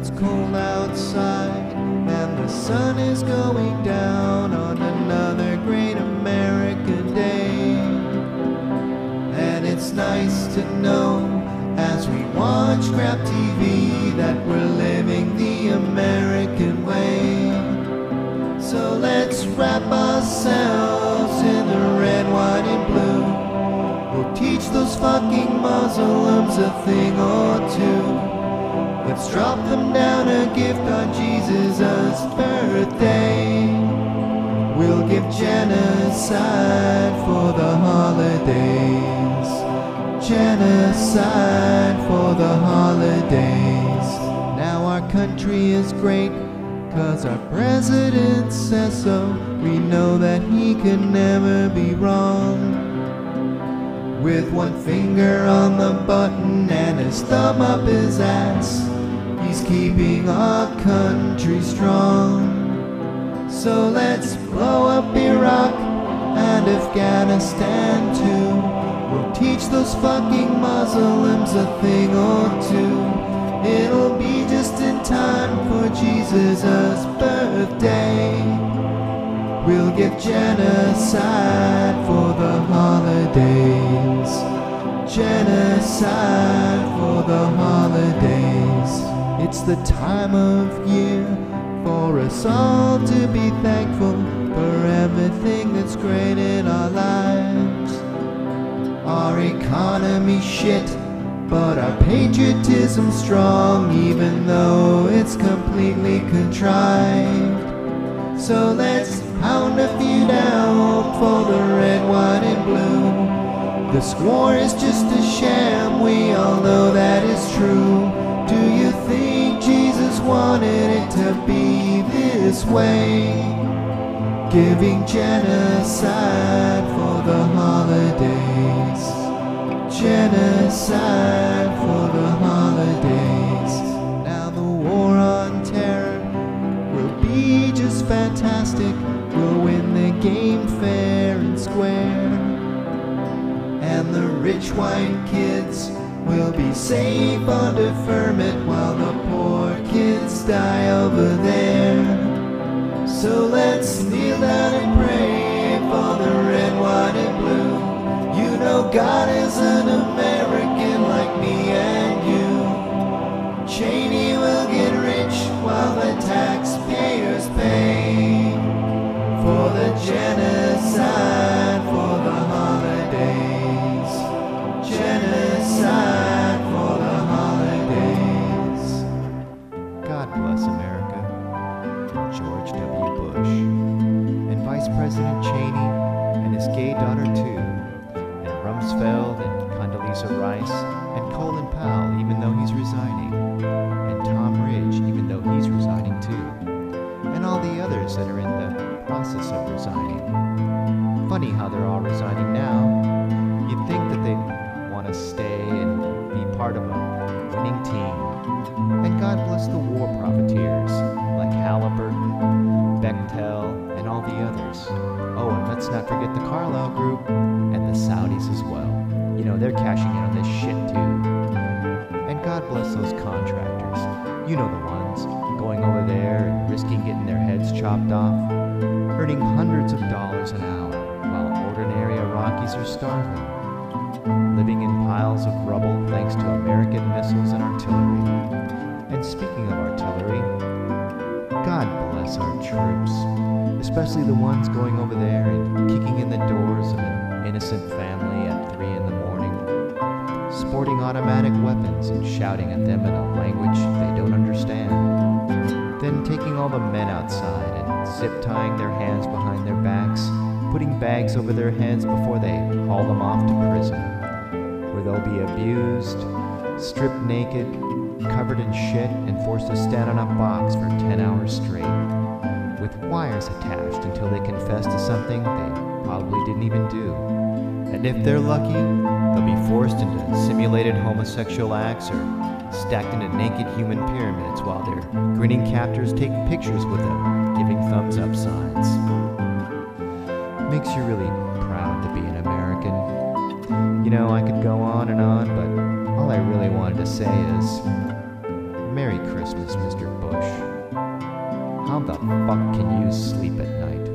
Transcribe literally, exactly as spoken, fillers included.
it's cold outside and the sun is going down on another great American day. And it's nice to know as we watch crap T V that we're living the American way. So let's wrap ourselves in the red, white, and blue. We'll teach those fucking Muslims a thing or two. Let's drop them down a gift on Jesus' birthday. We'll give genocide for the holidays. Genocide for the holidays. Now our country is great, 'cause our president says so. We know that he can never be wrong. With one finger on the button and his thumb up his ass, he's keeping our country strong. So let's blow up Iraq and Afghanistan too. We'll teach those fucking Muslims a thing or two. It'll be just in time for Jesus' birthday. We'll give genocide for the holidays. Genocide for the holidays. It's the time of year for us all to be thankful for everything that's great in our lives. Our economy's shit, but our patriotism's strong, even though it's completely contrived. So let's pound a few down for the red, white, and blue. This war is just a sham, we all know that is true. Do you think Jesus wanted it to be this way? Giving genocide for the holidays. Genocide for the holidays. Now the war on terror will be just fantastic. We'll win the game fair and square. And the rich white kids will be safe on deferment while the poor kids die over there. So let's kneel down and pray for the red, white, and blue. You know God is an American like me and you. Cheney will get rich while the taxpayers pay for the genocide for the holidays. Genocide for the holidays. God bless America. George W. Bush. And Vice President Cheney and his gay daughter too. And Rumsfeld and Condoleezza Rice and Colin Powell, even though he's resigning. And Tom Ridge, even though he's resigning too. And all the others that are in the process of resigning. Funny how they're all resigning now. You'd think that they'd want to stay and be part of a winning team. And God bless the war profiteers like Halliburton, Bechtel, and all the others. Oh, and let's not forget the Carlyle Group and the Saudis as well. You know, they're cashing in on this shit too. And God bless those contractors. You know the ones, going over there and risking getting their heads chopped off, earning hundreds of dollars an hour, while ordinary Iraqis are starving, living in piles of rubble thanks to American missiles and artillery. And speaking of artillery, God bless our troops, especially the ones going over there and kicking in the doors of an innocent family at three in the morning, sporting automatic weapons and shouting at them in a language they don't understand. Then taking all the men outside and zip-tying their hands behind their backs, putting bags over their heads before they haul them off to prison, where they'll be abused, stripped naked, covered in shit, and forced to stand on a box for ten hours straight, with wires attached until they confess to something they probably didn't even do. And if they're lucky, they'll be forced into simulated homosexual acts or stacked into naked human pyramids while their grinning captors take pictures with them, giving thumbs up signs. Makes you really proud to be an American. You know, I could go on and on, but all I really wanted to say is, Merry Christmas, Mister Bush. How the fuck can you sleep at night?